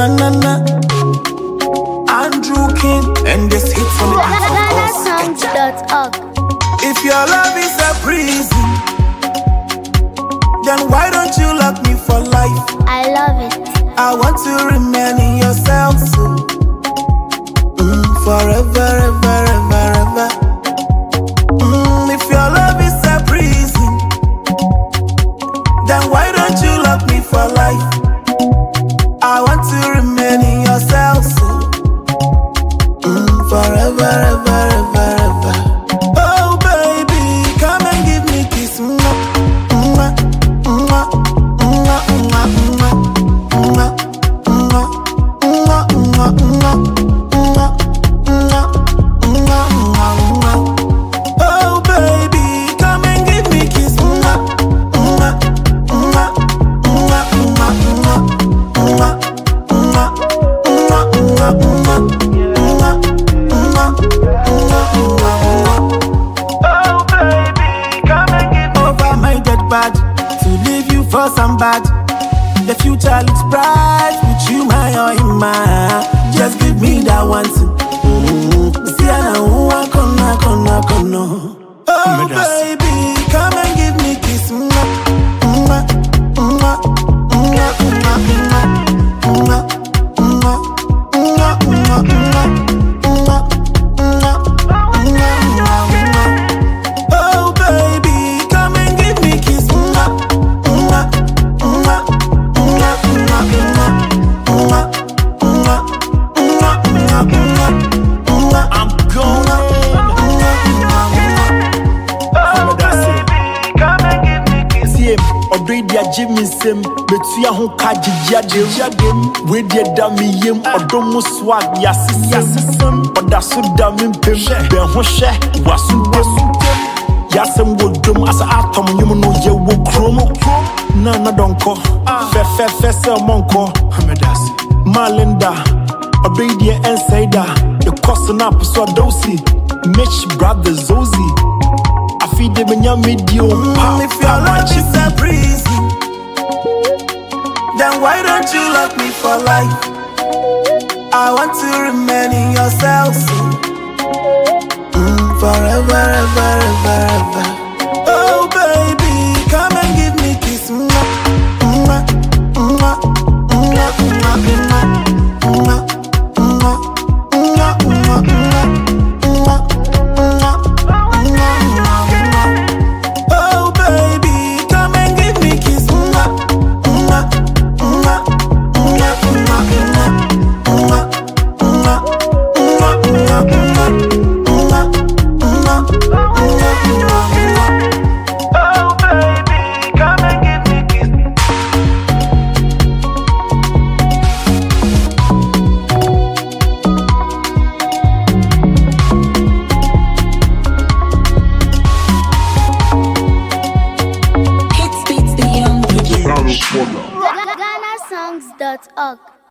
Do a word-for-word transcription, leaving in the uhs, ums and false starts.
na na na. Andrew King and this hit from the beat of course. Ghana songs dot org. If your love is a prison, then why don't you lock me for life? I love it. I want to remain in your cell so mm, forever, ever, ever, ever. Mm, if your love is a prison, then why don't you lock me for life? I want to remain in your cell so mm, forever, ever, ever, ever. Oh baby, come and give me kiss. Mwah, mwah, mwah, mwah, mwah, mwah. Oh baby, come and give me kiss. Oh baby, come and give me over my dead body to leave you for some bad. The future looks bright with you, my oh, my. Just give me that one thing. Mm-hmm. See, I know I gonna, gonna, gonna. Oh, baby, come and give me kiss. Mwah, mwah, mwah, mwah, mwah, mwah, mwah, mwah, mwah, mwah, mwah, mwah. Oh, baby, come and give me kiss. Mwah, mwah, mwah. I'm going. Oh, baby, come and give me kiss. See him, already a Jimmy Sim, but see a who kaji yadim. With your dummy yim, or domo swag, yassis, yassim, or that's so dumb in pim. Ben Hoshe, wasu wasu. Yasem would drum as a atom, you know, you will chromo. Nana don't call, fe fe fe se monko. Malinda, already an insider. The cousin up so dozy. Mitch brothers Zozy. I feed them in your medium. Mm, if your love is a prison, then why don't you lock me for life? I want to remain in your cell so mm, forever, ever, ever, ever. Oh baby, come and give me kiss. Mwah, mwah, mwah, mwah, mwah, mwah, mwah, mwah, mwah, mwah, mwah. Oh baby, come and give me kiss. Mwah, mwah, mwah, mwah, mwah, mwah, mwah, mwah, mwah, mwah. Oh baby, come and give me kiss. Ghana songs dot org.